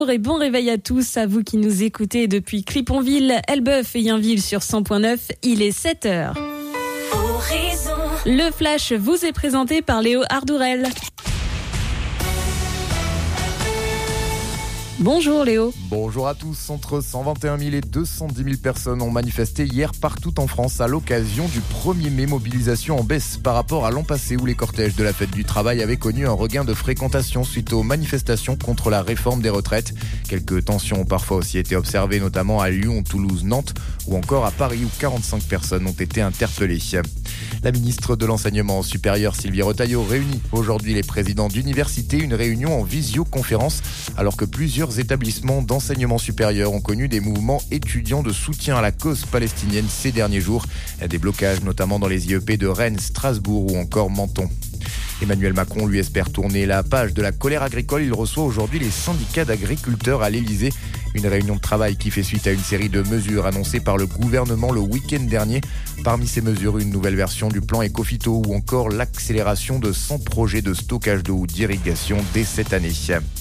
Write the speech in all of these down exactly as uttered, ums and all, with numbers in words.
Et bon réveil à tous, à vous qui nous écoutez depuis Cliponville, Elbeuf et Yainville sur cent point neuf, il est sept heures. Horizon. Le flash vous est présenté par Léo Ardourel. Bonjour Léo. Bonjour à tous. Entre cent vingt et un mille et deux cent dix mille personnes ont manifesté hier partout en France à l'occasion du premier mai, mobilisation en baisse par rapport à l'an passé où les cortèges de la fête du travail avaient connu un regain de fréquentation suite aux manifestations contre la réforme des retraites. Quelques tensions ont parfois aussi été observées, notamment à Lyon, Toulouse, Nantes ou encore à Paris où quarante-cinq personnes ont été interpellées. La ministre de l'Enseignement supérieur Sylvie Retailleau réunit aujourd'hui les présidents d'universités, une réunion en visioconférence alors que plusieurs établissements d'enseignement supérieur ont connu des mouvements étudiants de soutien à la cause palestinienne ces derniers jours. Des blocages notamment dans les I E P de Rennes, Strasbourg ou encore Menton. Emmanuel Macron lui espère tourner la page de la colère agricole. Il reçoit aujourd'hui les syndicats d'agriculteurs à l'Elysée. Une réunion de travail qui fait suite à une série de mesures annoncées par le gouvernement le week-end dernier. Parmi ces mesures, une nouvelle version du plan Écophyto ou encore l'accélération de cent projets de stockage d'eau ou d'irrigation dès cette année.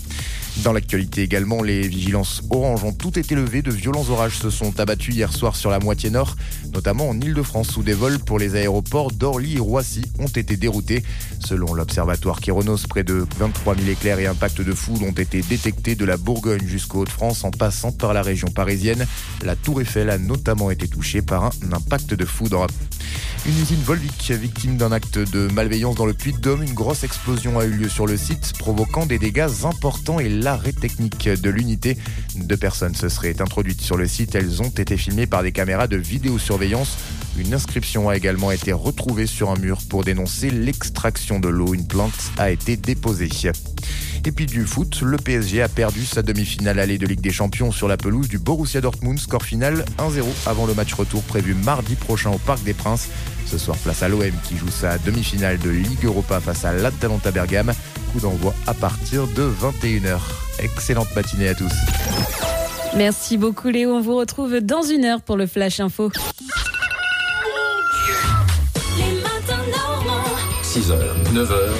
Dans l'actualité également, les vigilances orange ont toutes été levées. De violents orages se sont abattus hier soir sur la moitié nord, notamment en Île-de-France où des vols pour les aéroports d'Orly et Roissy ont été déroutés. Selon l'observatoire Kyronos, près de vingt-trois mille éclairs et impacts de foudre ont été détectés de la Bourgogne jusqu'aux Hauts-de-France en passant par la région parisienne. La Tour Eiffel a notamment été touchée par un impact de foudre. Une usine Volvic victime d'un acte de malveillance dans le Puy-de-Dôme. Une grosse explosion a eu lieu sur le site, provoquant des dégâts importants et l'arrêt technique de l'unité. Deux personnes se seraient introduites sur le site. Elles ont été filmées par des caméras de vidéosurveillance. Une inscription a également été retrouvée sur un mur pour dénoncer l'extraction de l'eau. Une plainte a été déposée. Et puis du foot, le P S G a perdu sa demi-finale allée de Ligue des Champions sur la pelouse du Borussia Dortmund. Score final un zéro avant le match retour prévu mardi prochain au Parc des Princes. Ce soir, place à l'O M qui joue sa demi-finale de Ligue Europa face à l'Atalanta Bergame. Coup d'envoi à partir de vingt et une heures. Excellente matinée à tous. Merci beaucoup Léo, on vous retrouve dans une heure pour le Flash Info. Les matins normaux. six heures, neuf heures.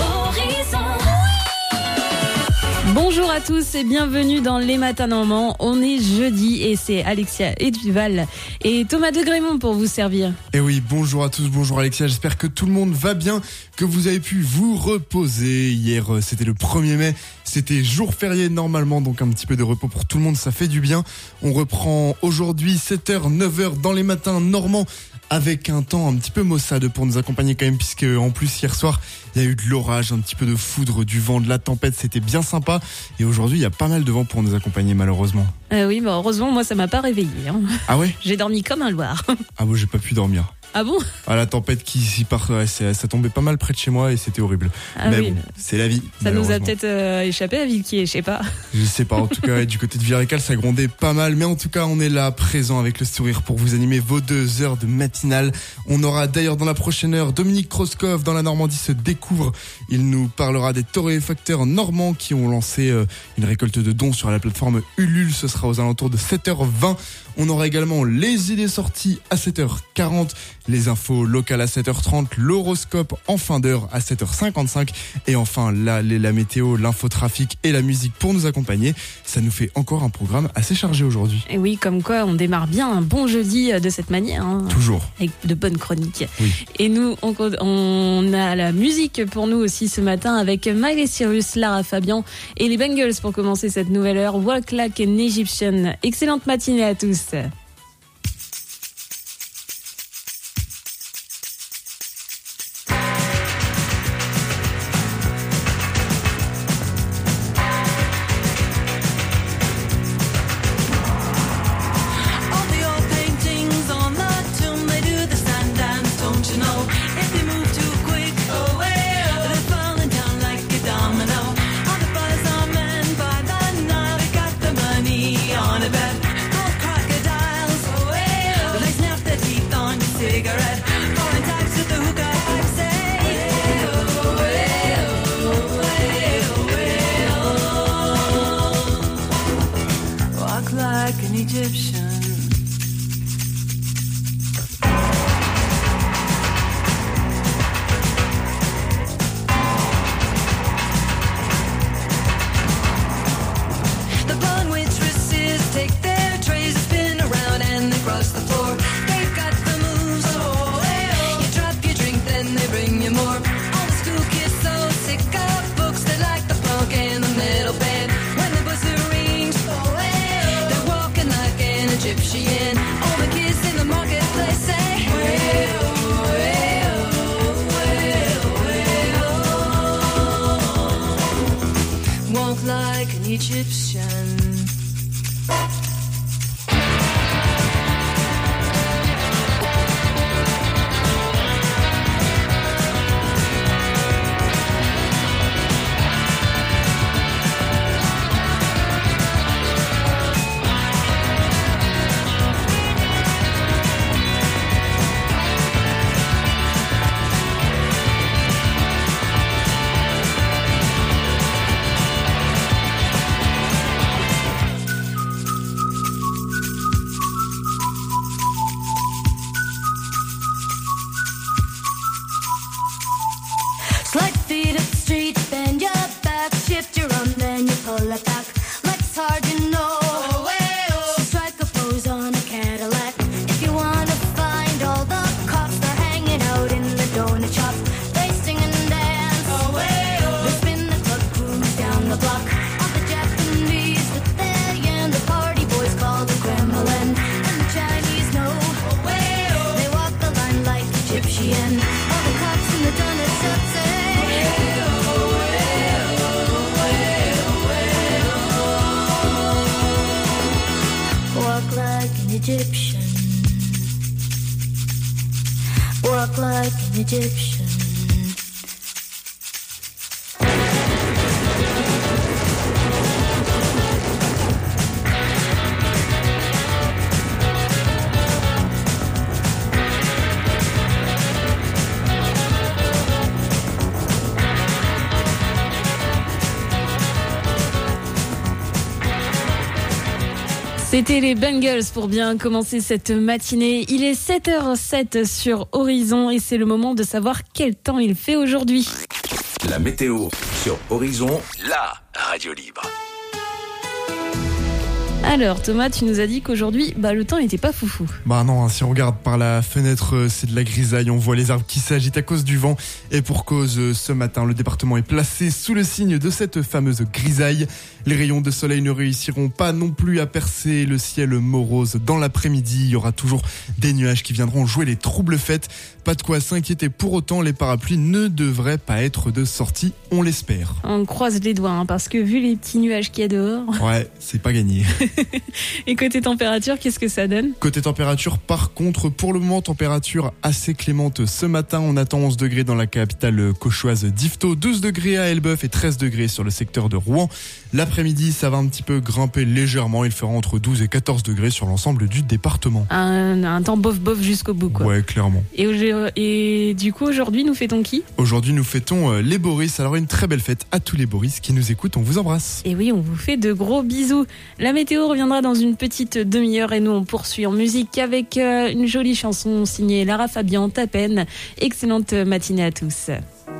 Bonjour à tous et bienvenue dans Les Matins Normands. On est jeudi et c'est Alexia Duval et Thomas de Grémont pour vous servir. Et oui, bonjour à tous, bonjour Alexia, j'espère que tout le monde va bien, que vous avez pu vous reposer. Hier, c'était le premier mai, c'était jour férié normalement, donc un petit peu de repos pour tout le monde, ça fait du bien. On reprend aujourd'hui sept heures, neuf heures dans Les Matins Normands, avec un temps un petit peu maussade pour nous accompagner quand même, puisque en plus hier soir il y a eu de l'orage, un petit peu de foudre, du vent, de la tempête, c'était bien sympa. Et aujourd'hui il y a pas mal de vent pour nous accompagner malheureusement. Euh, oui, bah heureusement moi ça m'a pas réveillé. Hein. Ah ouais ? J'ai dormi comme un loir. Ah bon, j'ai pas pu dormir. Ah bon ? Ah, la tempête qui s'y part, ouais, ça tombait pas mal près de chez moi et c'était horrible. Ah mais oui, bon, c'est la vie. Ça nous a peut-être euh, échappé à Villequier, je sais pas. Je sais pas, en tout cas, du côté de Villarécal, ça grondait pas mal. Mais en tout cas, on est là, présent avec le sourire pour vous animer vos deux heures de matinale. On aura d'ailleurs dans la prochaine heure Dominique Kroskov dans la Normandie se découvre. Il nous parlera des torréfacteurs normands qui ont lancé euh, une récolte de dons sur la plateforme Ulule. Ce sera aux alentours de sept heures vingt. On aura également les idées sorties à sept heures quarante, les infos locales à sept heures trente, l'horoscope en fin d'heure à sept heures cinquante-cinq et enfin la, la météo, l'infotrafic et la musique pour nous accompagner. Ça nous fait encore un programme assez chargé aujourd'hui. Et oui, comme quoi on démarre bien un bon jeudi de cette manière. Hein, Toujours. Avec de bonnes chroniques. Oui. Et nous, on, on a la musique pour nous aussi ce matin avec Miley Cyrus, Lara Fabian et les Bengals pour commencer cette nouvelle heure. Walk Like an Egyptian. Excellente matinée à tous. The bone Egyptian. Egyptian. C'était les Bengals pour bien commencer cette matinée. Il est sept heures sept sur Horizon et c'est le moment de savoir quel temps il fait aujourd'hui. La météo sur Horizon, la radio libre. Alors Thomas, tu nous as dit qu'aujourd'hui, bah, le temps n'était pas foufou. Bah non, hein, si on regarde par la fenêtre, c'est de la grisaille, on voit les arbres qui s'agitent à cause du vent. Et pour cause, ce matin, le département est placé sous le signe de cette fameuse grisaille. Les rayons de soleil ne réussiront pas non plus à percer le ciel morose dans l'après-midi. Il y aura toujours des nuages qui viendront jouer les troubles fêtes. Pas de quoi s'inquiéter pour autant, les parapluies ne devraient pas être de sortie, on l'espère. On croise les doigts, hein, parce que vu les petits nuages qu'il y a dehors... Ouais, c'est pas gagné. Et côté température, qu'est-ce que ça donne ? Côté température, par contre, pour le moment, température assez clémente ce matin. On attend onze degrés dans la capitale cauchoise d'Yvetot, douze degrés à Elbeuf et treize degrés sur le secteur de Rouen. L'après-midi, ça va un petit peu grimper légèrement. Il fera entre douze et quatorze degrés sur l'ensemble du département. Un, un temps bof-bof jusqu'au bout, quoi. Ouais, clairement. Et, et du coup, aujourd'hui, nous fêtons qui ? Aujourd'hui, nous fêtons les Boris. Alors, une très belle fête à tous les Boris qui nous écoutent. On vous embrasse. Et oui, on vous fait de gros bisous. La météo reviendra dans une petite demi-heure et nous, on poursuit en musique avec une jolie chanson signée Lara Fabian, Ta peine. Excellente matinée à tous.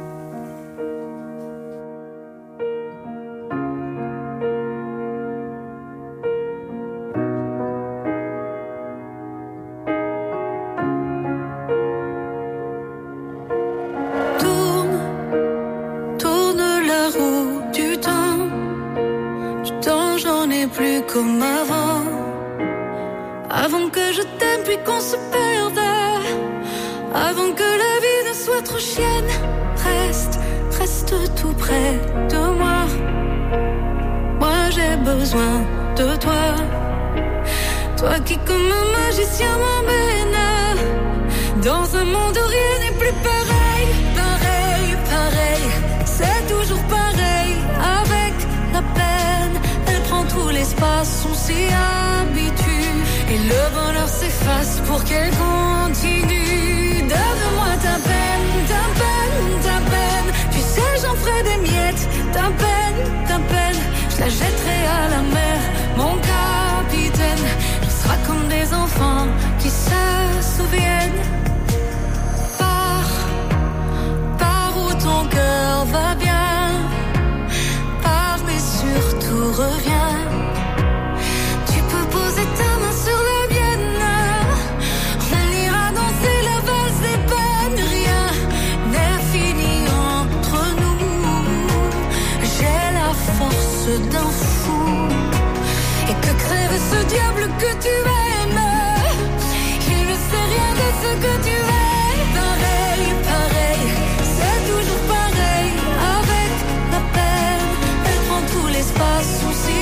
Comme avant, avant que je t'aime puis qu'on se perde, avant que la vie ne soit trop chienne. Reste, reste tout près de moi. Moi j'ai besoin de toi. Toi qui comme un magicien m'emmène dans un monde où rien n'est plus pareil. Pareil, pareil, c'est toujours pareil. Avec la peine, elle prend tout l'espace, on s'y habitue. Et le bonheur s'efface pour qu'elle continue. Donne-moi ta peine, ta peine, ta peine. Tu sais j'en ferai des miettes. Ta peine, ta peine, je la jetterai à la mer. Mon capitaine, on sera comme des enfants qui se souviennent. Pars, pars où ton cœur va bien. Pars mais surtout reviens. Tu peux poser ta main sur la mienne. On ira danser la valse des peines. Rien n'est fini entre nous. J'ai la force d'un fou. Et que crève ce diable que tu aimes. Il ne sait rien de ce que tu es. Pareil, pareil, c'est toujours pareil. Avec la peine, elle prend tout l'espace. On s'y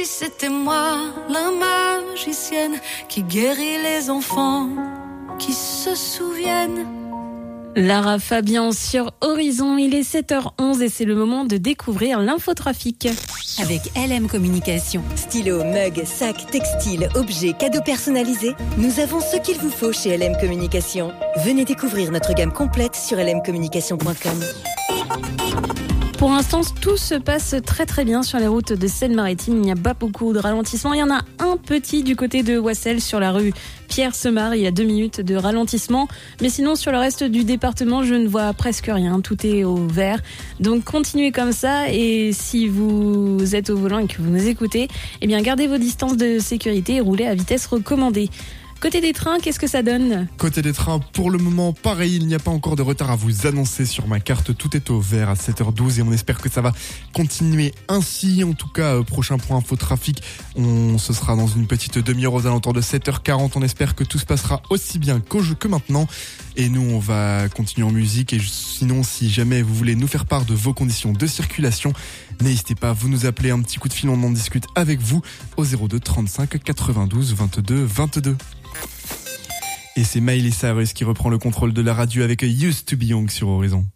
c'était moi, la magicienne, qui guérit les enfants, qui se souviennent. Lara Fabian sur Horizon, il est sept heures onze et c'est le moment de découvrir l'infotrafic. Avec L M Communication. Stylo, mug, sac, textile, objets, cadeaux personnalisés, nous avons ce qu'il vous faut chez L M Communication. Venez découvrir notre gamme complète sur l m communication point com. Pour l'instant, tout se passe très très bien sur les routes de Seine-Maritime. Il n'y a pas beaucoup de ralentissement. Il y en a un petit du côté de Wassel sur la rue Pierre-Semard. Il y a deux minutes de ralentissement. Mais sinon, sur le reste du département, je ne vois presque rien. Tout est au vert. Donc, continuez comme ça. Et si vous êtes au volant et que vous nous écoutez, eh bien, gardez vos distances de sécurité et roulez à vitesse recommandée. Côté des trains, qu'est-ce que ça donne ? Côté des trains, pour le moment, pareil, il n'y a pas encore de retard à vous annoncer sur ma carte. Tout est au vert à sept heures douze et on espère que ça va continuer ainsi. En tout cas, euh, prochain point info trafic, on ce sera dans une petite demi-heure aux alentours de sept heures quarante. On espère que tout se passera aussi bien qu'au jeu que maintenant. Et nous, on va continuer en musique. Et sinon, si jamais vous voulez nous faire part de vos conditions de circulation, n'hésitez pas, vous nous appelez, un petit coup de fil, on en discute avec vous au zéro deux trente-cinq quatre-vingt-douze vingt-deux vingt-deux. Et c'est Miley Cyrus qui reprend le contrôle de la radio avec Used to Be Young sur Horizon.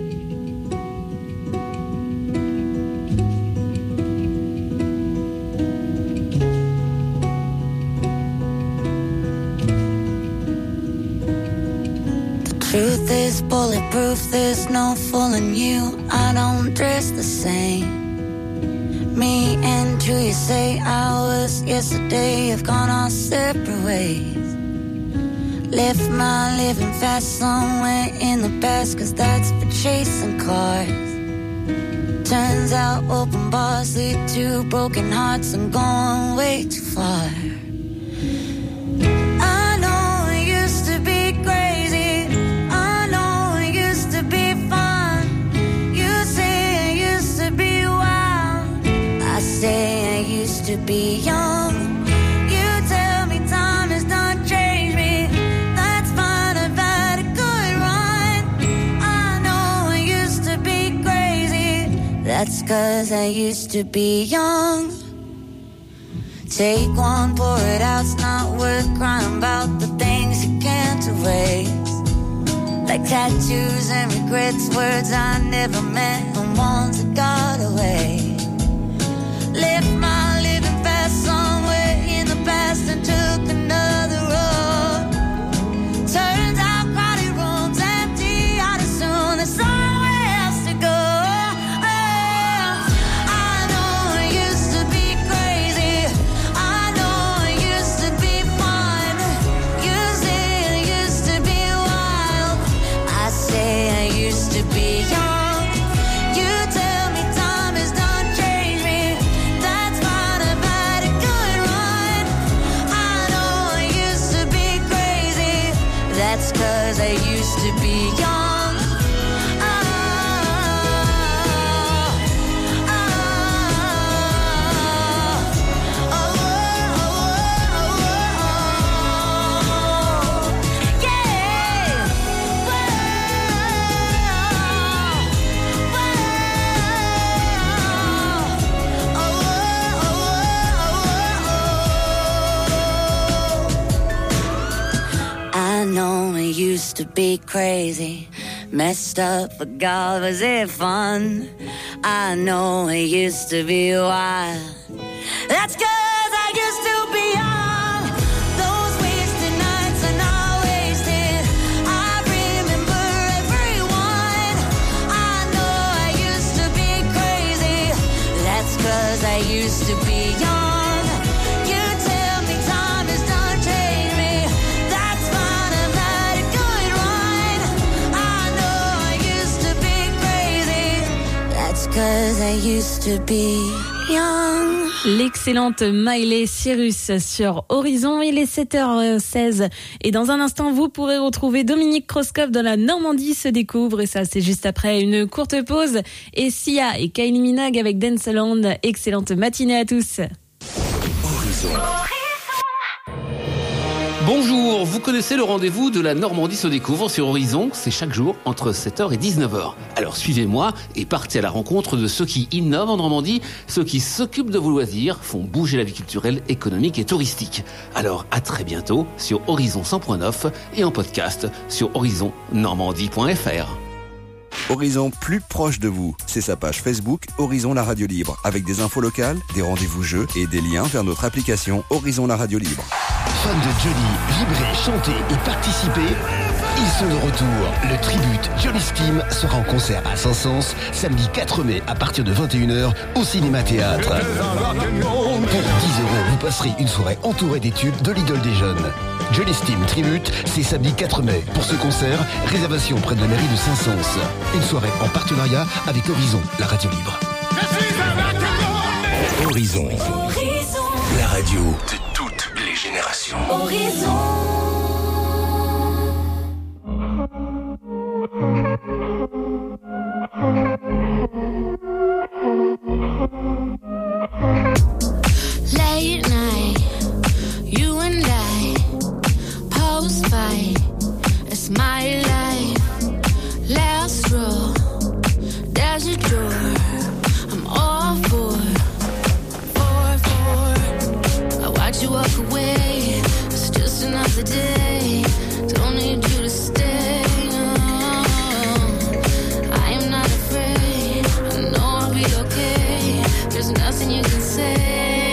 Truth is bulletproof, there's no fooling you. I don't dress the same. Me and you, you say hours yesterday have gone our separate ways. Left my living fast somewhere in the past, cause that's for chasing cars. Turns out open bars lead to broken hearts. I'm going way too far. I know it used to be crazy, I know it used to be fun. You say I used to be wild, I say I used to be young. You tell me time has not changed me, that's fine, I've had a good run. I know I used to be crazy, that's cause I used to be young. Take one, pour it out, it's not worth crying about the things you can't erase. Like tattoos and regrets, words I never meant and ones that got away. Left my living fast somewhere in the past and took another road. Turns out crowded rooms empty out as soon, there's somewhere else to go. I know I used to be crazy, I know I used to be fun. You say I used to be wild, I say I used to be young. You tell me time has done changed me, that's fine, I've had a good run. I know I used to be crazy, that's cause I used to be young. Ah, ah, oh, oh, oh, oh, yeah. I know it used to be crazy, messed up, but God, was it fun? I know it used to be wild, that's cause I used to be young. Those wasted nights are not wasted, I remember everyone. I know I used to be crazy, that's cause I used to be young. You tell me time has done changed me, that's fine, I've had a good run. I know I used to be crazy, that's cause I used to be young. L'excellente Miley Cyrus sur Horizon, il est sept heures seize et dans un instant vous pourrez retrouver Dominique Krauskopf dans la Normandie se découvre, et ça c'est juste après une courte pause, et Sia et Kylie Minogue avec Danceland. Excellente matinée à tous. Horizon. Bonjour, vous connaissez le rendez-vous de la Normandie se découvre sur Horizon, c'est chaque jour entre sept heures et dix-neuf heures. Alors suivez-moi et partez à la rencontre de ceux qui innovent en Normandie, ceux qui s'occupent de vos loisirs, font bouger la vie culturelle, économique et touristique. Alors à très bientôt sur Horizon cent point neuf et en podcast sur horizon normandie point f r. Horizon plus proche de vous, c'est sa page Facebook Horizon la radio libre, avec des infos locales, des rendez-vous jeux et des liens vers notre application Horizon la radio libre. Fans de Johnny, vibrer, chanter et participer, ils sont de retour. Le Tribute Johnny Steam sera en concert à Saint-Saëns, samedi quatre mai à partir de vingt et une heures au Cinéma Théâtre. Pour dix euros, vous passerez une soirée entourée des tubes de l'idole des jeunes. Johnny Steam Tribute, c'est samedi quatre mai. Pour ce concert, réservation près de la mairie de Saint-Saëns. Une soirée en partenariat avec Horizon, la radio libre. Horizon. Horizon. La radio de toutes les générations. Horizon. Late night, you and I, post fight, it's my life. Last row, there's a door, I'm all for, for, for. I watch you walk away, it's just another day, don't need you to stay. Oh, I am not afraid, I know I'll be okay, there's nothing you can say.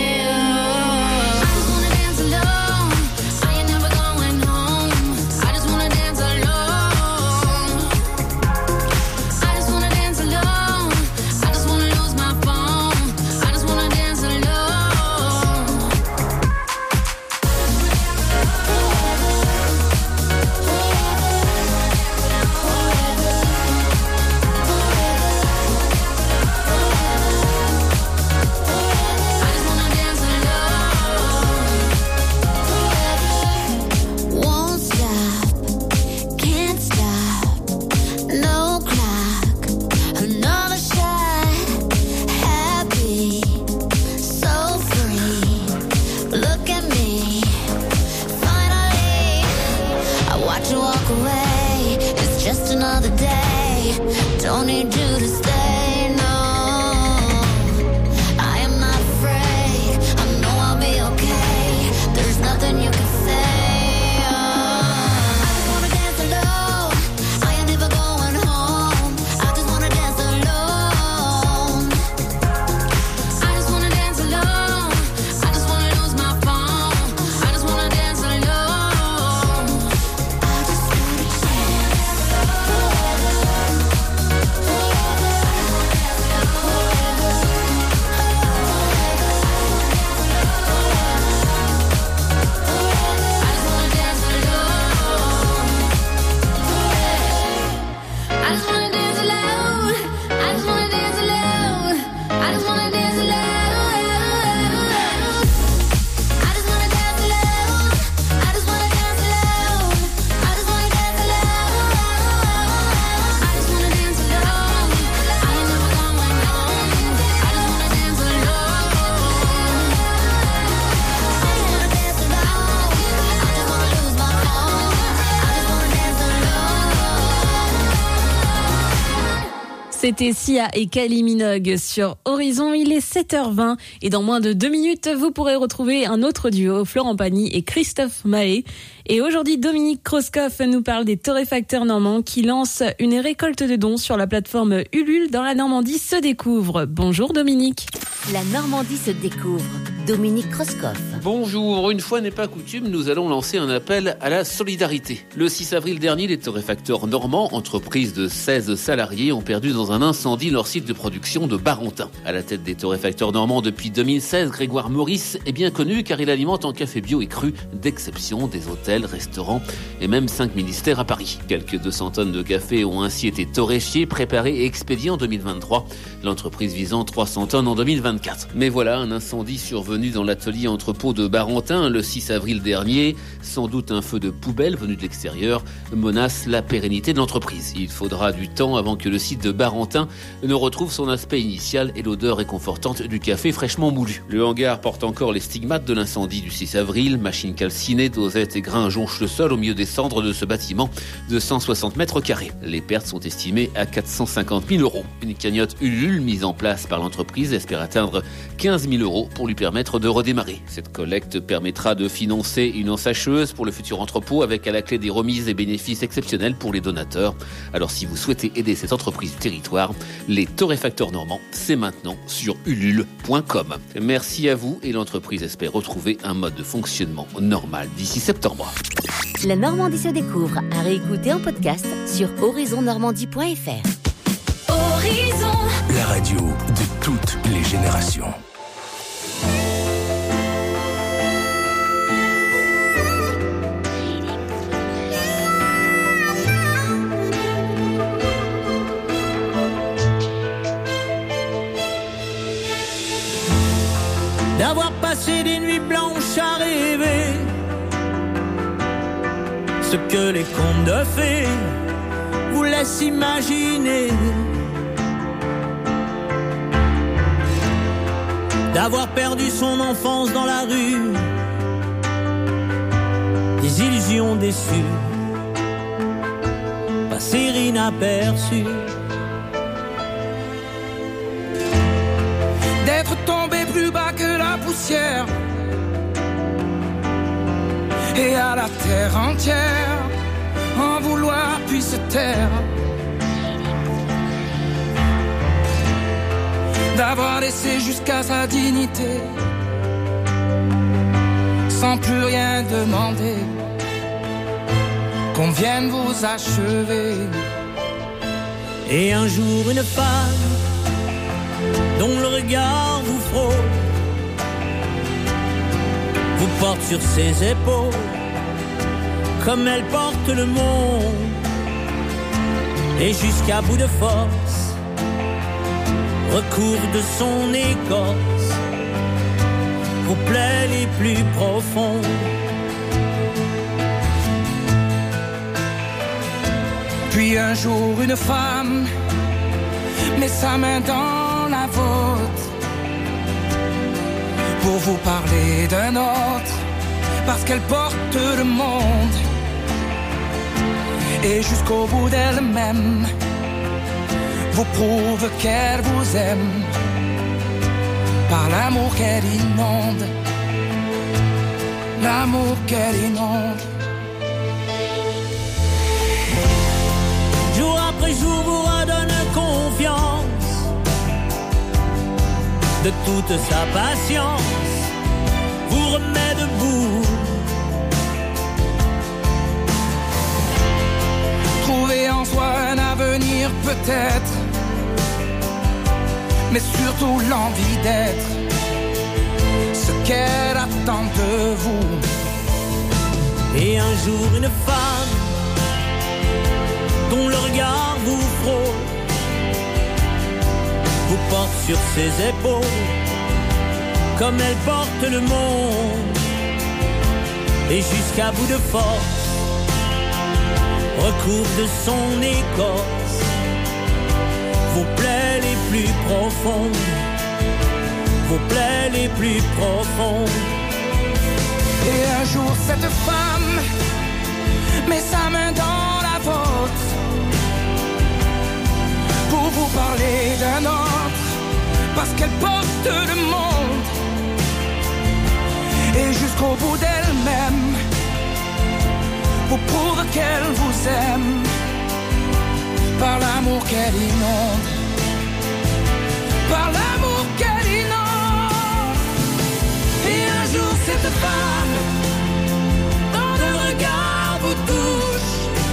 C'était Sia et Kylie Minogue sur Horizon. Il est sept heures vingt et dans moins de deux minutes, vous pourrez retrouver un autre duo, Florent Pagny et Christophe Mahé. Et aujourd'hui, Dominique Krauskopf nous parle des torréfacteurs normands qui lancent une récolte de dons sur la plateforme Ulule dans la Normandie se découvre. Bonjour Dominique. La Normandie se découvre. Dominique Krauskopf. Bonjour, une fois n'est pas coutume, nous allons lancer un appel à la solidarité. Le six avril dernier, les torréfacteurs normands, entreprise de seize salariés, ont perdu dans un incendie leur site de production de Barentin. À la tête des torréfacteurs normands depuis deux mille seize, Grégoire Maurice est bien connu car il alimente en café bio et cru d'exception des hôtels, restaurants et même cinq ministères à Paris. Quelques deux cents tonnes de café ont ainsi été torréfiées, préparées et expédiées en deux mille vingt-trois, l'entreprise visant trois cents tonnes en deux mille vingt-quatre. Mais voilà, un incendie survenu dans l'atelier entrepôt de Barentin le six avril dernier. Sans doute un feu de poubelle venu de l'extérieur menace la pérennité de l'entreprise. Il faudra du temps avant que le site de Barentin ne retrouve son aspect initial et l'odeur réconfortante du café fraîchement moulu. Le hangar porte encore les stigmates de l'incendie du six avril. Machines calcinées, dosettes et grains jonchent le sol au milieu des cendres de ce bâtiment de cent soixante mètres carrés. Les pertes sont estimées à quatre cent cinquante mille euros. Une cagnotte Ulule mise en place par l'entreprise espère atteindre quinze mille euros pour lui permettre de redémarrer. Cette collecte permettra de financer une ensacheuse pour le futur entrepôt avec à la clé des remises et bénéfices exceptionnels pour les donateurs. Alors si vous souhaitez aider cette entreprise du territoire, les torréfacteurs normands, c'est maintenant sur ulule point com. Merci à vous et l'entreprise espère retrouver un mode de fonctionnement normal d'ici septembre. La Normandie se découvre à réécouter en podcast sur horizon normandie point f r. Horizon, La radio de toutes les générations. D'avoir passé des nuits blanches à rêver ce que les contes de fées vous laissent imaginer. D'avoir perdu son enfance dans la rue, des illusions déçues, passer inaperçues. D'être tombé plus bas que la poussière et à la terre entière en vouloir puis se taire. D'avoir laissé jusqu'à sa dignité sans plus rien demander, qu'on vienne vous achever. Et un jour une femme dont le regard vous frôle vous porte sur ses épaules comme elle porte le monde, et jusqu'à bout de force recourt de son écorce vos plaies les plus profondes. Puis un jour une femme met sa main dans la vôtre pour vous parler d'un autre, parce qu'elle porte le monde, et jusqu'au bout d'elle-même vous prouve qu'elle vous aime par l'amour qu'elle inonde, l'amour qu'elle inonde. Jour après jour vous redonne confiance de toute sa patience, vous remet debout. Trouver en soi un avenir peut-être, mais surtout l'envie d'être ce qu'elle attend de vous. Et un jour une femme dont le regard vous frôle vous porte sur ses épaules comme elle porte le monde, et jusqu'à bout de force recouvre de son écorce vos plaies les plus profondes, vos plaies les plus profondes. Et un jour cette femme met sa main dans la vôtre pour vous parler d'un autre, parce qu'elle porte le monde, et jusqu'au bout d'elle-même vous prouve qu'elle vous aime par l'amour qu'elle inonde, par l'amour qu'elle inonde. Et un jour cette femme dans le regard vous touche,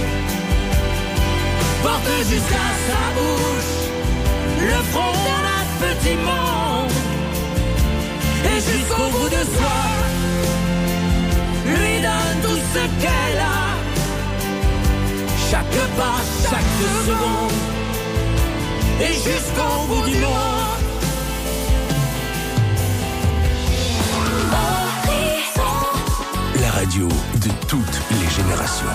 porte jusqu'à sa bouche le front d'un petit monde, et jusqu'au bout de soi lui donne tout ce qu'elle a, chaque pas, chaque seconde, et jusqu'au bout du monde. Horizon. radio de toutes les générations.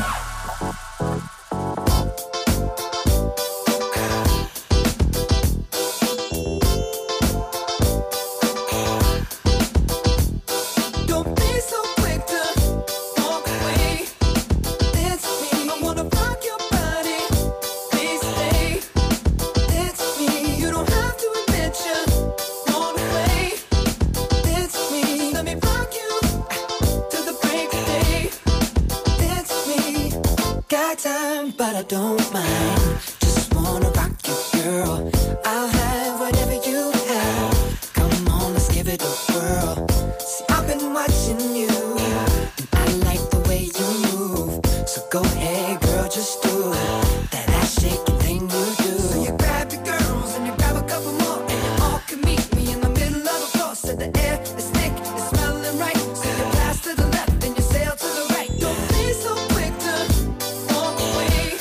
But I don't mind. Just wanna rock you, girl. I'll have whatever you have. Come on, let's give it a whirl. See, I've been watching you, and I like the way you move. So go ahead, girl, just do that ass shaking thing you do. So you grab your girls and you grab a couple more, and you all can meet me in the middle of the floor. So the air is thick, it's smelling right. So you pass to the left and you sail to the right. Don't be so quick to walk away.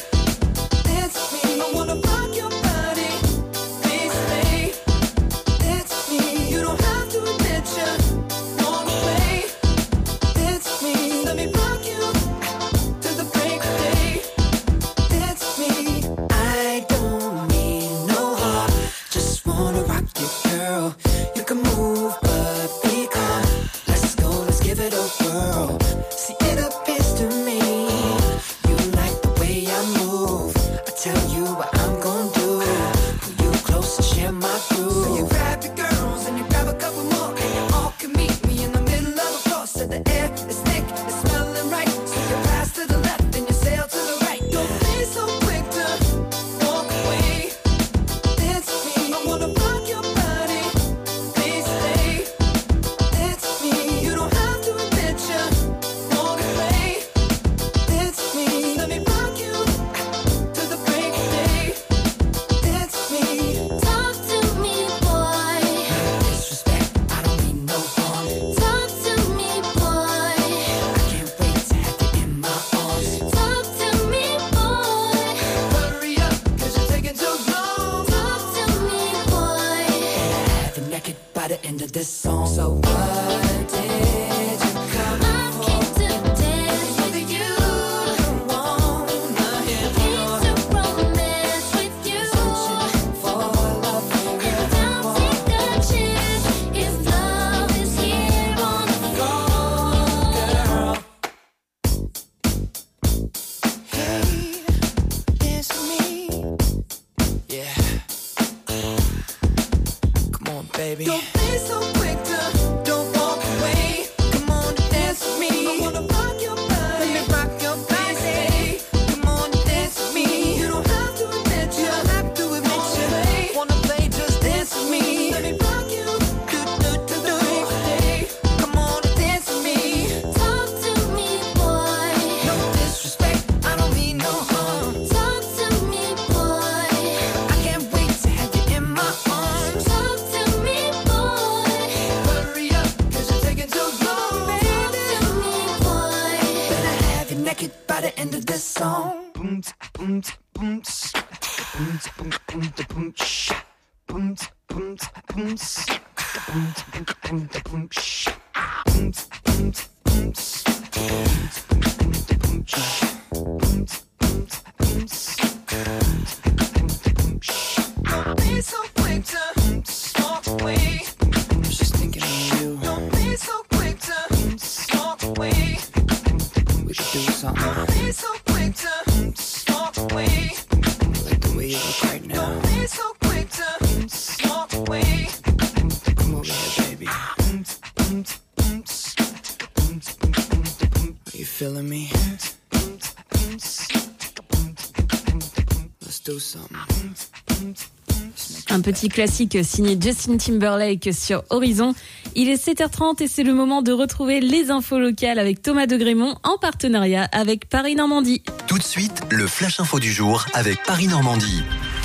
Un petit classique signé Justin Timberlake sur Horizon. Il est sept heures trente et c'est le moment de retrouver les infos locales avec Thomas de Grémont en partenariat avec Paris Normandie. Tout de suite, le Flash Info du jour avec Paris Normandie.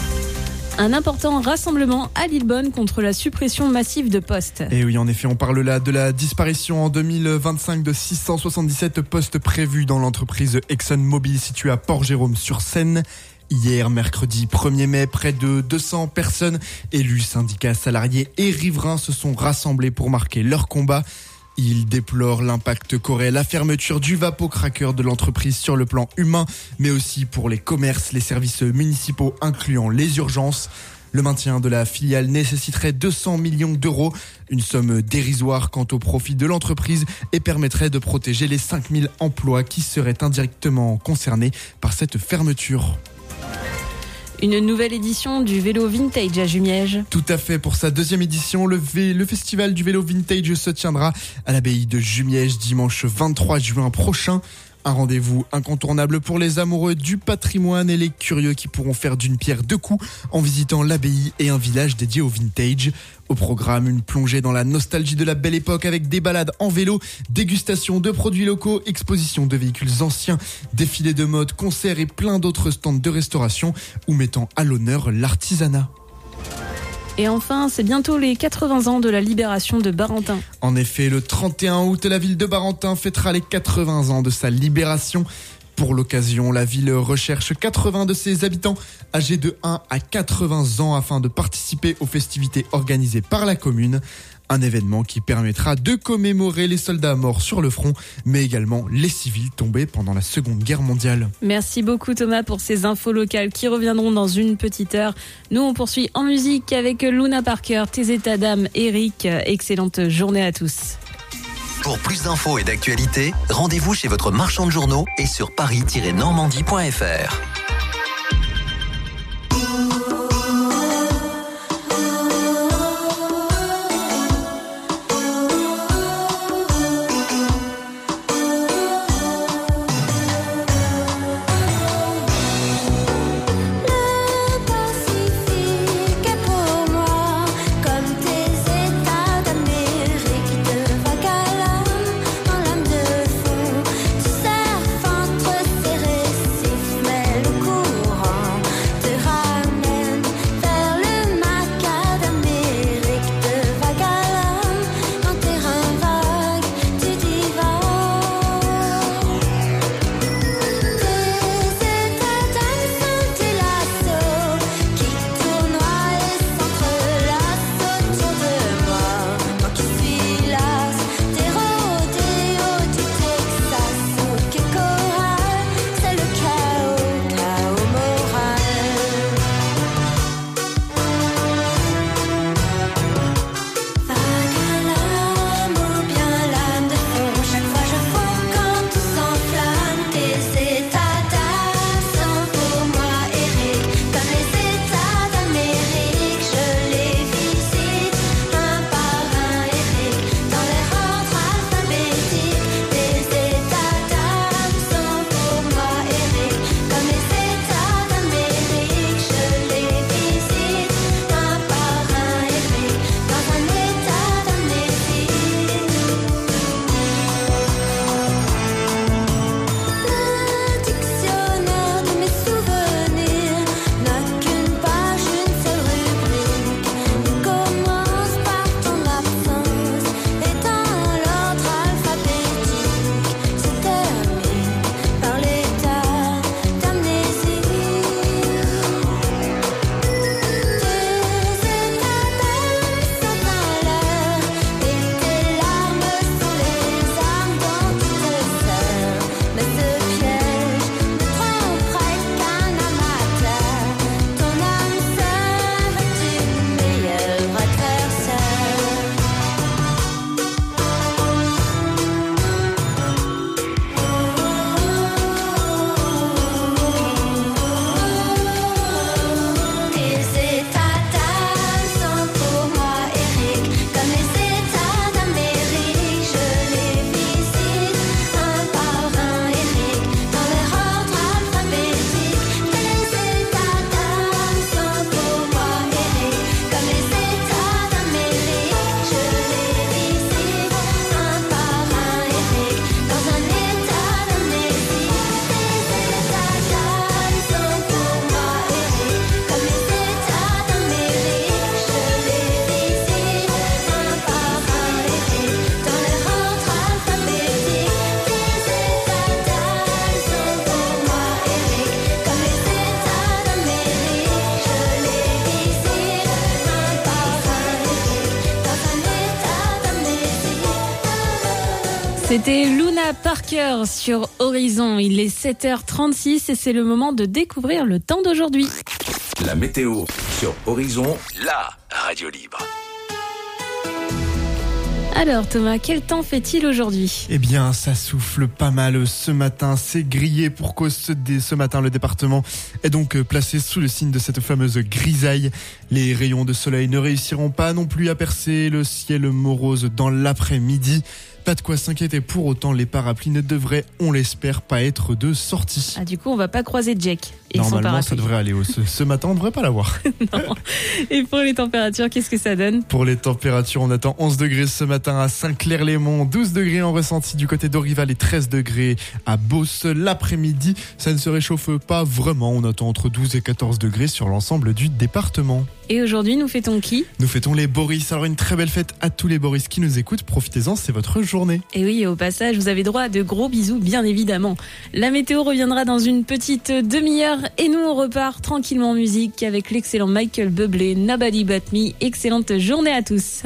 Un important rassemblement à Lillebonne contre la suppression massive de postes. Et oui, en effet, on parle là de la disparition en deux mille vingt-cinq de six cent soixante-dix-sept postes prévus dans l'entreprise ExxonMobil située à Port-Jérôme-sur-Seine. Hier, mercredi premier mai, près de deux cents personnes, élus, syndicats, salariés et riverains se sont rassemblés pour marquer leur combat. Il déplore l'impact qu'aurait la fermeture du Vapocracker de l'entreprise sur le plan humain, mais aussi pour les commerces, les services municipaux incluant les urgences. Le maintien de la filiale nécessiterait deux cents millions d'euros, une somme dérisoire quant au profit de l'entreprise et permettrait de protéger les cinq mille emplois qui seraient indirectement concernés par cette fermeture. Une nouvelle édition du vélo vintage à Jumièges. Tout à fait, pour sa deuxième édition, le, v- le festival du vélo vintage se tiendra à l'abbaye de Jumièges dimanche vingt-trois juin prochain. Un rendez-vous incontournable pour les amoureux du patrimoine et les curieux qui pourront faire d'une pierre deux coups en visitant l'abbaye et un village dédié au vintage. Au programme, une plongée dans la nostalgie de la belle époque avec des balades en vélo, dégustation de produits locaux, exposition de véhicules anciens, défilés de mode, concerts et plein d'autres stands de restauration ou mettant à l'honneur l'artisanat. Et enfin, c'est bientôt les quatre-vingts ans de la libération de Barentin. En effet, le trente et un août, la ville de Barentin fêtera les quatre-vingts ans de sa libération. Pour l'occasion, la ville recherche quatre-vingts de ses habitants âgés de un à quatre-vingts ans afin de participer aux festivités organisées par la commune. Un événement qui permettra de commémorer les soldats morts sur le front, mais également les civils tombés pendant la Seconde Guerre mondiale. Merci beaucoup Thomas pour ces infos locales qui reviendront dans une petite heure. Nous, on poursuit en musique avec Luna Parker, Tes états d'âme, Eric. Excellente journée à tous. Pour plus d'infos et d'actualités, rendez-vous chez votre marchand de journaux et sur paris tiret normandie point f r. Entre ces récifs, mais le C'était Luna Parker sur Horizon. Il est sept heures trente-six et c'est le moment de découvrir le temps d'aujourd'hui. La météo sur Horizon, la radio libre. Alors Thomas, quel temps fait-il aujourd'hui ? Eh bien, ça souffle pas mal ce matin. C'est grillé pour cause ce, ce matin, le département est donc placé sous le signe de cette fameuse grisaille. Les rayons de soleil ne réussiront pas non plus à percer le ciel morose dans l'après-midi. Pas de quoi s'inquiéter pour autant, les parapluies ne devraient, on l'espère, pas être de sortie. Ah, du coup, on va pas croiser Jack et son Normalement, parapluie. ça devrait aller. Ce, ce matin, on devrait pas l'avoir. Non. Et pour les températures, qu'est-ce que ça donne ? Pour les températures, on attend onze degrés ce matin à Saint-Clair-les-Monts, douze degrés en ressenti du côté d'Orival et treize degrés à Beauce. L'après-midi, ça ne se réchauffe pas vraiment. On attend entre douze et quatorze degrés sur l'ensemble du département. Et aujourd'hui, nous fêtons qui ? Nous fêtons les Boris. Alors une très belle fête à tous les Boris qui nous écoutent. Profitez-en, c'est votre journée. Et oui, au passage, vous avez droit à de gros bisous, bien évidemment. La météo reviendra dans une petite demi-heure et nous, on repart tranquillement en musique avec l'excellent Michael Bublé, Nobody But Me. Excellente journée à tous.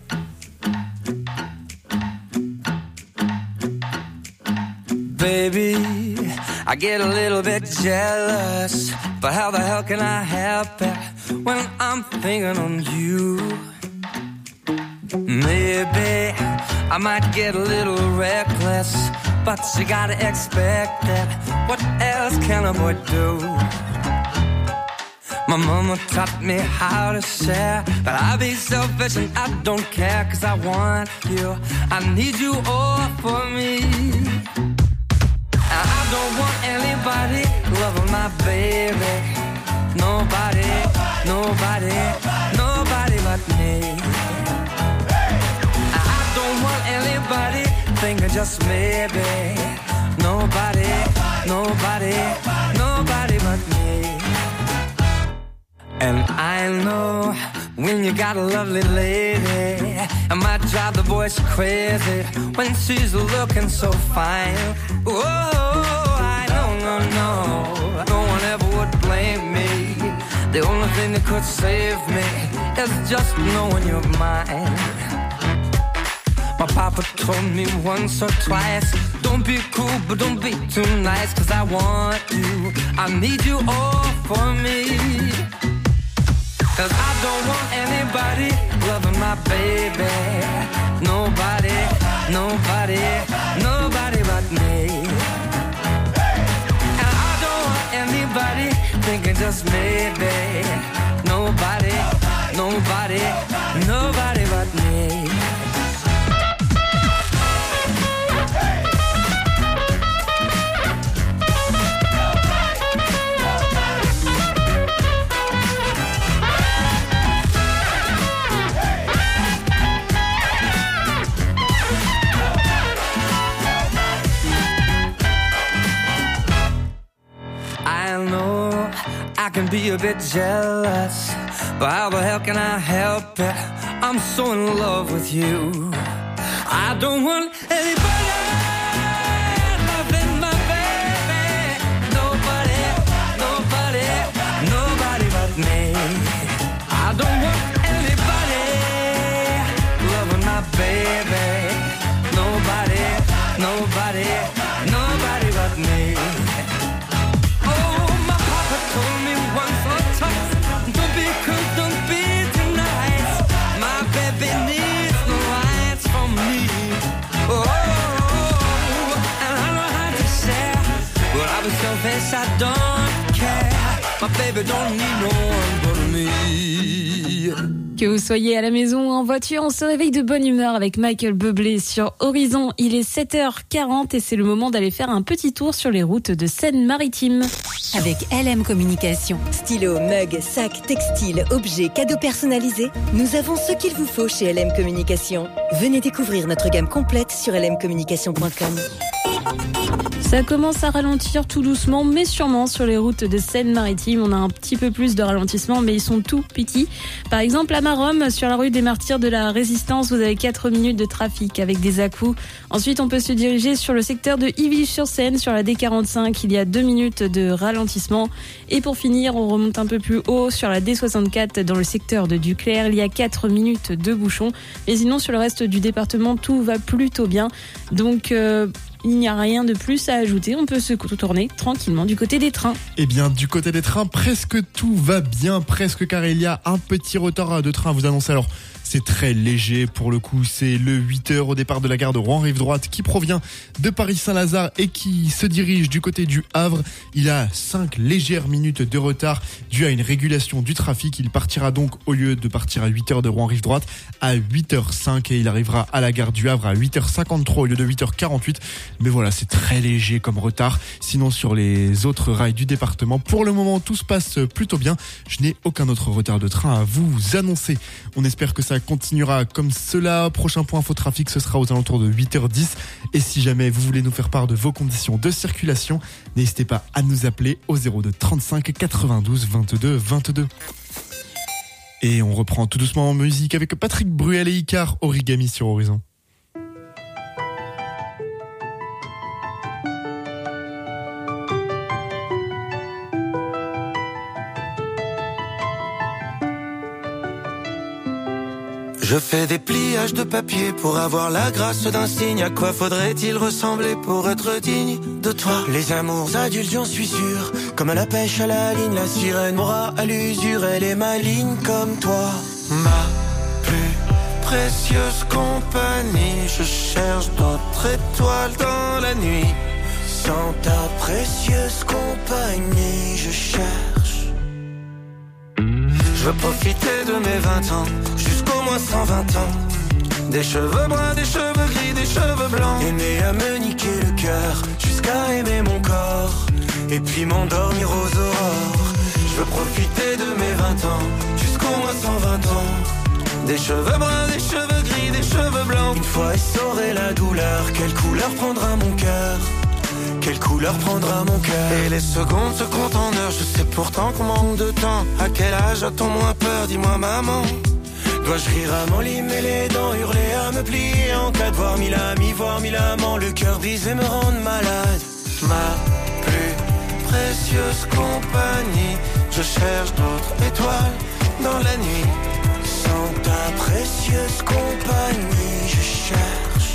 Baby, I get a little bit jealous, but how the hell can I help it when I'm thinking on you? Maybe I might get a little reckless, but you gotta expect it. What else can a boy do? My mama taught me how to share, but I be selfish and I don't care, 'cause I want you, I need you all for me. I don't want anybody loving my baby. Nobody, nobody, nobody but me. I don't want anybody thinking just maybe. Nobody, nobody, nobody but me. And I know when you got a lovely lady, it might drive the boys crazy when she's looking so fine. Oh, I know, no, no, no one ever would blame me. The only thing that could save me is just knowing you're mine. My papa told me once or twice, don't be cool, but don't be too nice, 'cause I want you, I need you all for me. 'Cause I don't want anybody loving my baby. Nobody, nobody, nobody but me. And I don't want anybody thinking just maybe. Nobody, nobody, nobody but me. I can be a bit jealous, but how the hell can I help it? I'm so in love with you. I don't want anybody loving my baby. Nobody, nobody, nobody but me. I don't want anybody loving my baby. Nobody, nobody, nobody but me. I don't care. My baby don't need no one but me. Que vous soyez à la maison ou en voiture, on se réveille de bonne humeur avec Michael Bublé sur Horizon. Il est sept heures quarante et c'est le moment d'aller faire un petit tour sur les routes de Seine-Maritime. Avec L M Communication, stylo, mug, sac, textile, objets, cadeaux personnalisés, nous avons ce qu'il vous faut chez L M Communication. Venez découvrir notre gamme complète sur l m communication point com. Ça commence à ralentir tout doucement, mais sûrement sur les routes de Seine-Maritime. On a un petit peu plus de ralentissement, mais ils sont tout petits. Par exemple, à Maromme, sur la rue des Martyrs de la Résistance, vous avez quatre minutes de trafic avec des à-coups. Ensuite, on peut se diriger sur le secteur de Ivry-sur-Seine, sur la D quarante-cinq. Il y a deux minutes de ralentissement. Et pour finir, on remonte un peu plus haut sur la D soixante-quatre dans le secteur de Duclerc. Il y a quatre minutes de bouchon. Mais sinon, sur le reste du département, tout va plutôt bien. Donc, euh, il n'y a rien de plus à ajouter. On peut se tourner tranquillement du côté des trains. Eh bien, du côté des trains, presque tout va bien, presque, car il y a un petit retard de train à vous annoncer. Alors, c'est très léger pour le coup, c'est le huit heures au départ de la gare de Rouen-Rive-Droite qui provient de Paris-Saint-Lazare et qui se dirige du côté du Havre. Il a cinq légères minutes de retard dû à une régulation du trafic. Il partira donc, au lieu de partir à huit heures de Rouen-Rive-Droite, à huit heures cinq et il arrivera à la gare du Havre à huit heures cinquante-trois au lieu de huit heures quarante-huit. Mais voilà, c'est très léger comme retard. Sinon, sur les autres rails du département, pour le moment, tout se passe plutôt bien. Je n'ai aucun autre retard de train à vous annoncer. On espère que ça continuera comme cela. Prochain point info trafic, ce sera aux alentours de huit heures dix. Et si jamais vous voulez nous faire part de vos conditions de circulation, n'hésitez pas à nous appeler au zéro deux trente-cinq quatre-vingt-douze vingt-deux vingt-deux. Et on reprend tout doucement en musique avec Patrick Bruel et Icar, Origami sur Horizon. Je fais des pliages de papier pour avoir la grâce d'un signe. À quoi faudrait-il ressembler pour être digne de toi? Les amours adultes, j'en suis sûr. Comme à la pêche à la ligne, la sirène m'aura à l'usure. Elle est maligne comme toi. Ma plus précieuse compagnie. Je cherche d'autres étoiles dans la nuit. Sans ta précieuse compagnie, je cherche. Je veux profiter de mes vingt ans jusqu'au moins cent vingt ans. Des cheveux bruns, des cheveux gris, des cheveux blancs. Aimer à me niquer le cœur jusqu'à aimer mon corps. Et puis m'endormir aux aurores. Je veux profiter de mes vingt ans jusqu'au moins cent vingt ans. Des cheveux bruns, des cheveux gris, des cheveux blancs. Une fois essoré la douleur, quelle couleur prendra mon cœur? Quelle couleur prendra mon cœur? Et les secondes se comptent en heures. Je sais pourtant qu'on manque de temps. À quel âge a-t-on moins peur? Dis-moi maman. Dois-je rire à m'enlimer les dents, hurler à me plier en cas de voir mille amis, voir mille amants, le cœur brisé me rendre malade? Ma plus précieuse compagnie, je cherche d'autres étoiles dans la nuit. Sans ta précieuse compagnie, je cherche.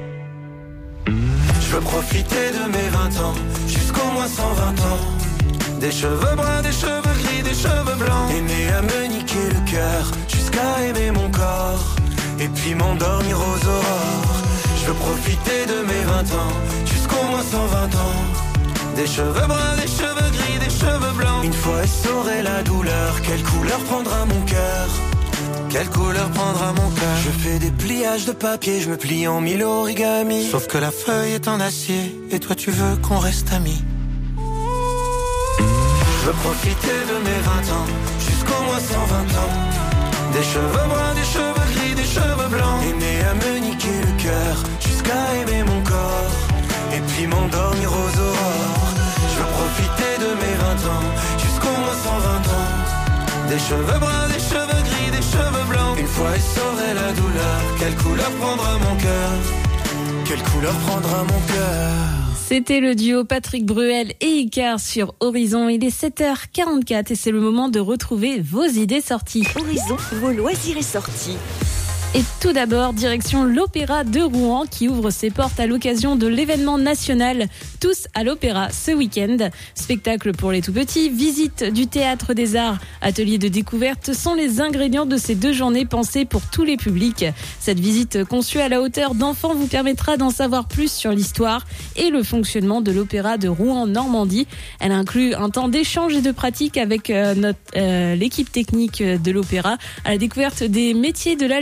Je veux profiter de mes vingt ans jusqu'au moins cent vingt ans. Des cheveux bruns, des cheveux gris, des cheveux blancs. Aimer à me niquer le cœur jusqu'à aimer mon corps. Et puis m'endormir aux aurores. Je veux profiter de mes vingt ans jusqu'au moins cent vingt ans. Des cheveux bruns, des cheveux gris, des cheveux blancs. Une fois essoré la douleur, quelle couleur prendra mon cœur? Quelle couleur prendra mon cœur? Je fais des pliages de papier, je me plie en mille origamis. Sauf que la feuille est en acier, et toi tu veux qu'on reste amis. Je veux profiter de mes vingt ans jusqu'au moins cent vingt ans. Des cheveux bruns, des cheveux gris, des cheveux blancs. Aimer à me niquer le cœur jusqu'à aimer mon corps. Et puis m'endormir aux aurores. Je veux profiter de mes vingt ans jusqu'au moins cent vingt ans. Des cheveux bruns, des cheveux gris, des cheveux blancs. Une fois essoré la douleur, quelle couleur prendra mon cœur? Quelle couleur prendra mon cœur? C'était le duo Patrick Bruel et Icar sur Horizon. Il est sept heures quarante-quatre et c'est le moment de retrouver vos idées sorties. Horizon, vos loisirs et sorties. Et tout d'abord, direction l'Opéra de Rouen qui ouvre ses portes à l'occasion de l'événement national Tous à l'Opéra ce week-end. Spectacle pour les tout-petits, visite du Théâtre des Arts, atelier de découverte sont les ingrédients de ces deux journées pensées pour tous les publics. Cette visite conçue à la hauteur d'enfants vous permettra d'en savoir plus sur l'histoire et le fonctionnement de l'Opéra de Rouen-Normandie. Elle inclut un temps d'échange et de pratique avec euh, notre, euh, l'équipe technique de l'Opéra à la découverte des métiers de la lumière.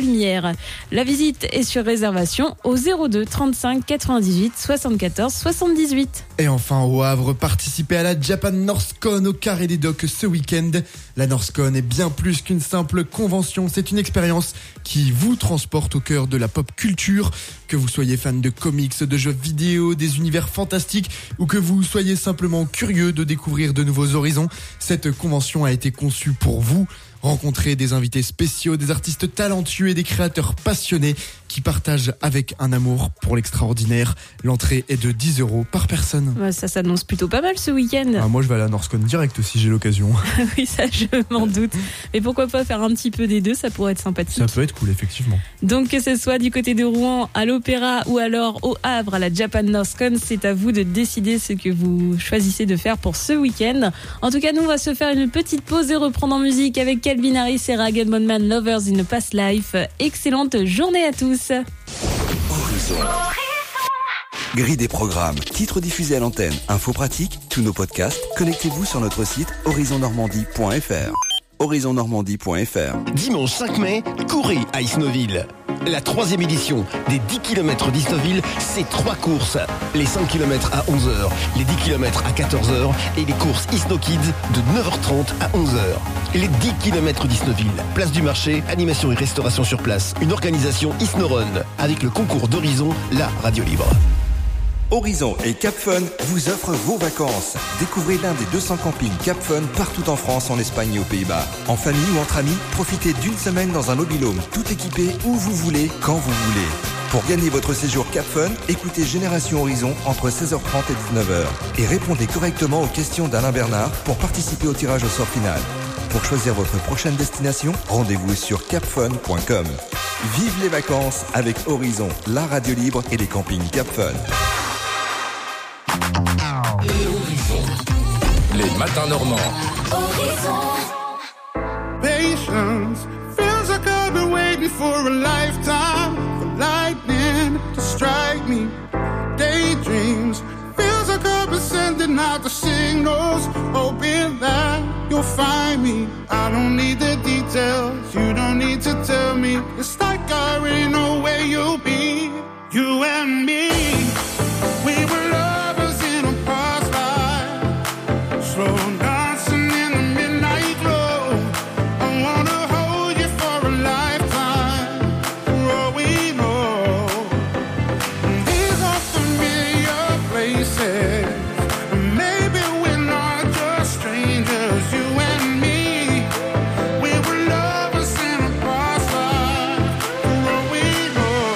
venir. La visite est sur réservation au zéro deux trente-cinq quatre-vingt-dix-huit soixante-quatorze soixante-dix-huit. Et enfin au Havre, participez à la Japan NorthCon au Carré des Docks ce week-end. La NorthCon est bien plus qu'une simple convention, c'est une expérience qui vous transporte au cœur de la pop culture. Que vous soyez fan de comics, de jeux vidéo, des univers fantastiques ou que vous soyez simplement curieux de découvrir de nouveaux horizons, cette convention a été conçue pour vous. Rencontrez des invités spéciaux, des artistes talentueux et des créateurs passionnés qui partagent avec un amour pour l'extraordinaire. L'entrée est de dix euros par personne. Ouais, ça s'annonce plutôt pas mal ce week-end. Ah, moi je vais à la NorthCon direct si j'ai l'occasion. Oui, ça je m'en doute. Mais pourquoi pas faire un petit peu des deux, ça pourrait être sympathique. Ça peut être cool, effectivement. Donc que ce soit du côté de Rouen, à l'Opéra ou alors au Havre, à la Japan NorthCon, c'est à vous de décider ce que vous choisissez de faire pour ce week-end. En tout cas, nous on va se faire une petite pause et reprendre en musique avec Calvin Harris et Ragged Man, Lovers in a Past Life. Excellente journée à tous. Horizon. Grille des programmes, titres diffusés à l'antenne, infos pratiques, tous nos podcasts, connectez-vous sur notre site horizon normandie point f r. horizon normandie point f r. Dimanche cinq mai, courez à Isnoville. La troisième édition des dix kilomètres d'Isnoville, c'est trois courses. Les cinq kilomètres à onze heures, les dix kilomètres à quatorze heures et les courses Isno Kids de neuf heures trente à onze heures. Les dix kilomètres d'Isnoville, place du marché, animation et restauration sur place. Une organisation Isnorun avec le concours d'Horizon, la radio libre. Horizon et Cap Fun vous offrent vos vacances. Découvrez l'un des deux cents campings Cap Fun partout en France, en Espagne et aux Pays-Bas. En famille ou entre amis, profitez d'une semaine dans un mobil-home tout équipé où vous voulez, quand vous voulez. Pour gagner votre séjour Cap Fun, écoutez Génération Horizon entre seize heures trente et dix-neuf heures et répondez correctement aux questions d'Alain Bernard pour participer au tirage au sort final. Pour choisir votre prochaine destination, rendez-vous sur cap fun point com. Vive les vacances avec Horizon, la radio libre et les campings Cap Fun. Les matins normands. Patience feels like I've been waiting for a lifetime for lightning to strike me. Daydreams feels like I've been sending out the signals, hoping that you'll find me. I don't need the details, you don't need to tell me. It's like I already know where you'll be. You and me, we were lovers in a past life, slow dancing in the midnight glow. I wanna hold you for a lifetime, for all we know. These are familiar places, and maybe we're not just strangers. You and me, we were lovers in a past life, for all we know.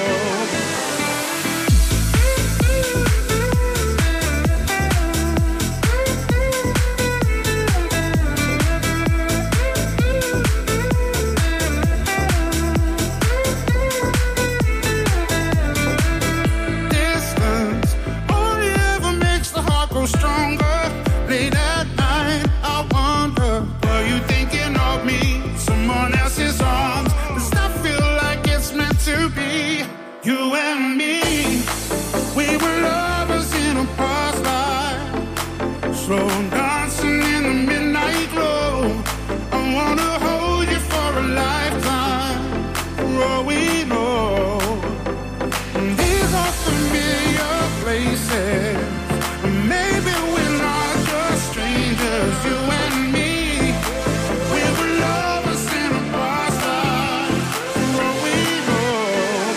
Distance only ever makes the heart grow stronger. Late at night, I wonder, are you thinking of me? Someone else's arms. Does that feel like it's meant to be? You and me, we were lovers in a past life, slow dancing in the midnight glow. I wanna hold you for a lifetime, for all we know. These are familiar places, maybe we're not just strangers. You and me, we were lovers in a past life, for all we know.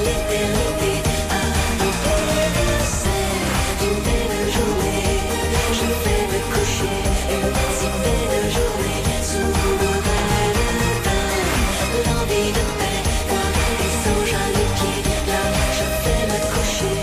l'éternité. Ah, une belle c'est une belle journée. Je vais me coucher une si belle journée sous mon bel teint. L'envie de paix quand les songes à mes pieds. Là, je vais me coucher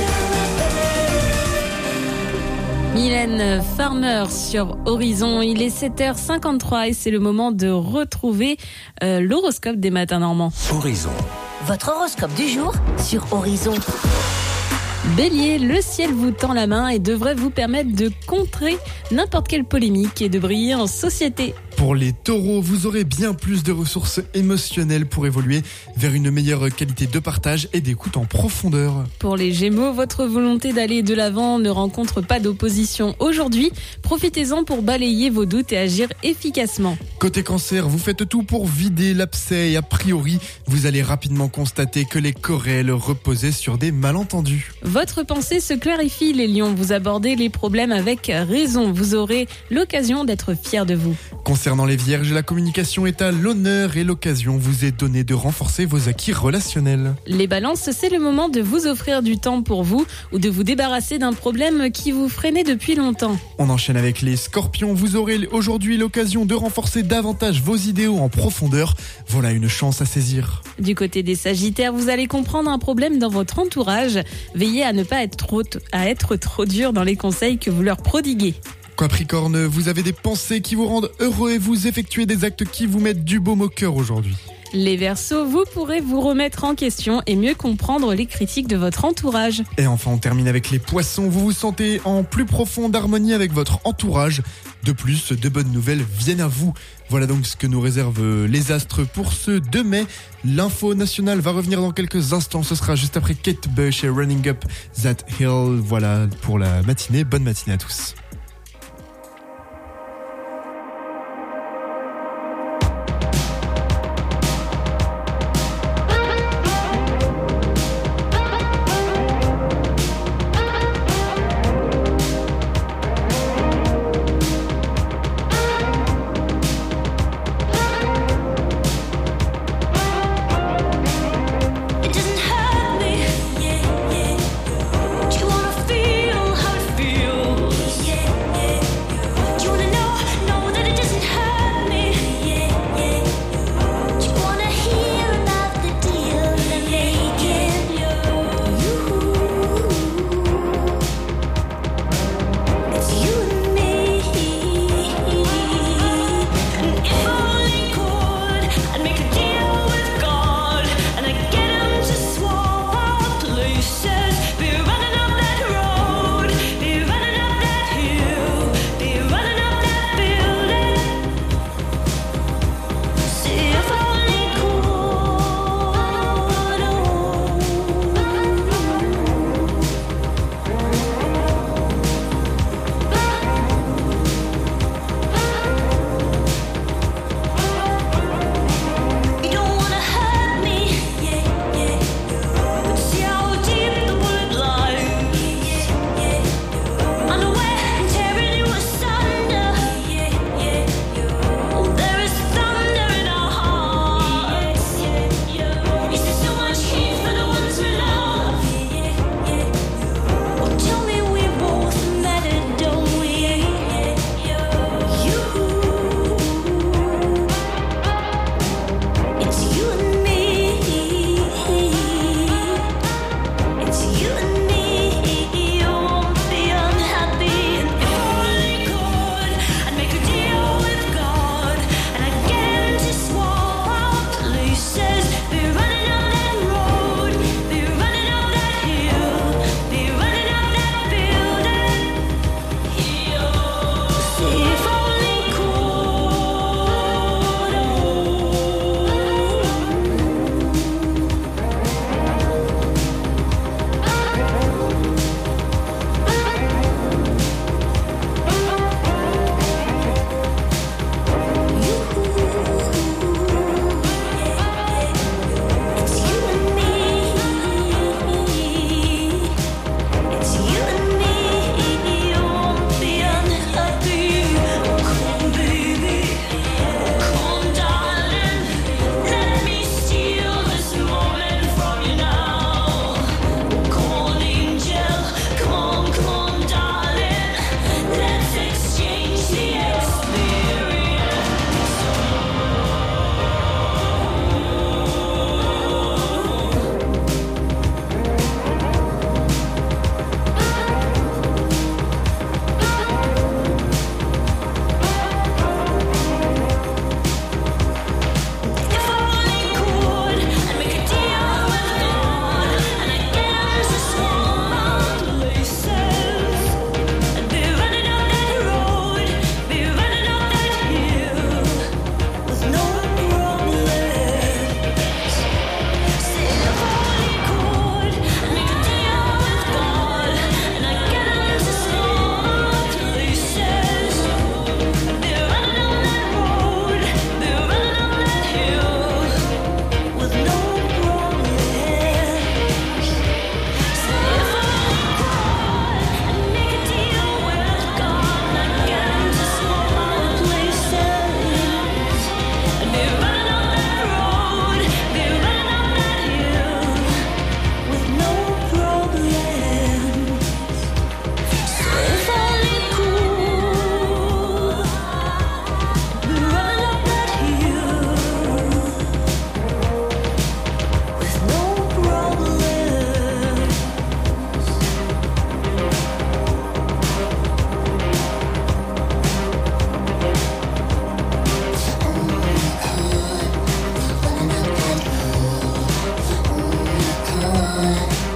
vers la paix. Mylène Farmer sur Horizon. Il est sept heures cinquante-trois et c'est le moment de retrouver euh, l'horoscope des matins normands. Horizon. Votre horoscope du jour sur Horizon. Bélier, le ciel vous tend la main et devrait vous permettre de contrer n'importe quelle polémique et de briller en société. Pour les taureaux, vous aurez bien plus de ressources émotionnelles pour évoluer vers une meilleure qualité de partage et d'écoute en profondeur. Pour les gémeaux, votre volonté d'aller de l'avant ne rencontre pas d'opposition aujourd'hui. Profitez-en pour balayer vos doutes et agir efficacement. Côté cancer, vous faites tout pour vider l'abcès et a priori, vous allez rapidement constater que les querelles reposaient sur des malentendus. Votre pensée se clarifie, les lions. Vous abordez les problèmes avec raison. Vous aurez l'occasion d'être fiers de vous. Concernant les vierges, la communication est à l'honneur et l'occasion vous est donnée de renforcer vos acquis relationnels. Les balances, c'est le moment de vous offrir du temps pour vous ou de vous débarrasser d'un problème qui vous freinait depuis longtemps. On enchaîne avec les scorpions. Vous aurez aujourd'hui l'occasion de renforcer davantage vos idéaux en profondeur. Voilà une chance à saisir. Du côté des sagittaires, vous allez comprendre un problème dans votre entourage. Veillez à ne pas être trop, à être trop dur dans les conseils que vous leur prodiguez. Capricorne, vous avez des pensées qui vous rendent heureux et vous effectuez des actes qui vous mettent du baume au cœur aujourd'hui. Les Verseaux, vous pourrez vous remettre en question et mieux comprendre les critiques de votre entourage. Et enfin, on termine avec les Poissons. Vous vous sentez en plus profonde harmonie avec votre entourage. De plus, de bonnes nouvelles viennent à vous. Voilà donc ce que nous réservent les astres pour ce deux mai. L'info nationale va revenir dans quelques instants. Ce sera juste après Kate Bush et Running Up That Hill. Voilà pour la matinée. Bonne matinée à tous.